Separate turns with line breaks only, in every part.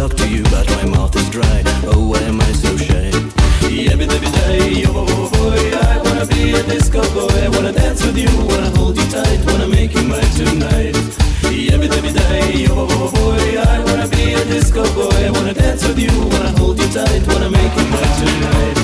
talk to you, but my mouth is dry. Oh, why am I so shy? Every day, oh boy, I wanna be a disco boy. I wanna dance with you, wanna hold you tight, wanna make you mine tonight. Every day, oh boy, I wanna be a disco boy. I wanna dance with you, wanna hold you tight, wanna make you mine tonight.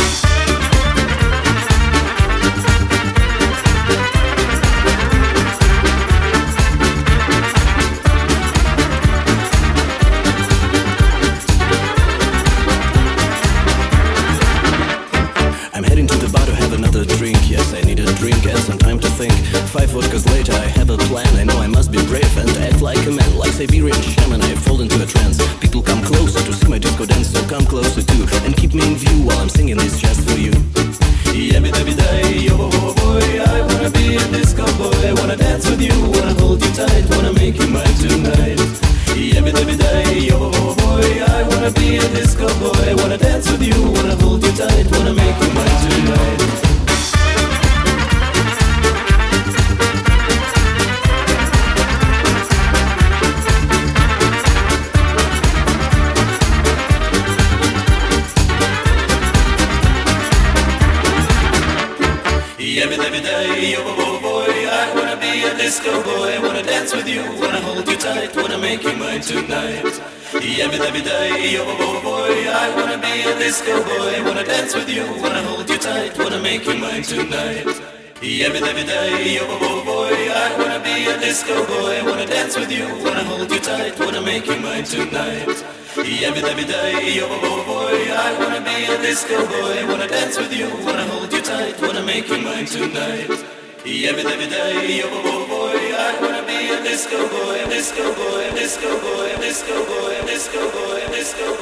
I'm heading to the bar to have another drink. Yes, I need a drink and some time to think. 5 vodkas later, I have a plan. I know I must be brave and act like a man. Like Siberian shaman, I fall into a trance. People come closer to see my disco dance, so come closer too and keep me in view while I'm singing this just for you. Every day, oh boy, I wanna be a disco boy. I wanna dance with you, wanna hold you tight, wanna make you mine tonight. Every day, oh boy, I wanna be a disco boy. I wanna dance with you, wanna hold you tight, wanna make you mine tonight. Every day, oh boy, I wanna be a disco boy. I wanna dance with you, wanna hold you tight, wanna make you mine tonight. Every day, oh boy, I wanna be a disco boy. I wanna dance with you, wanna hold you tight, wanna make you mine tonight. Every day, oh boy, I wanna be a disco boy. I wanna dance with you, wanna hold you tight, wanna make you mine tonight. Every day, oh boy, I wanna be a disco boy. I wanna dance with you, wanna hold you tight, wanna make you mine tonight. Every day, oh boy, I wanna be a disco boy, disco boy, disco boy, disco boy, disco boy, disco boy.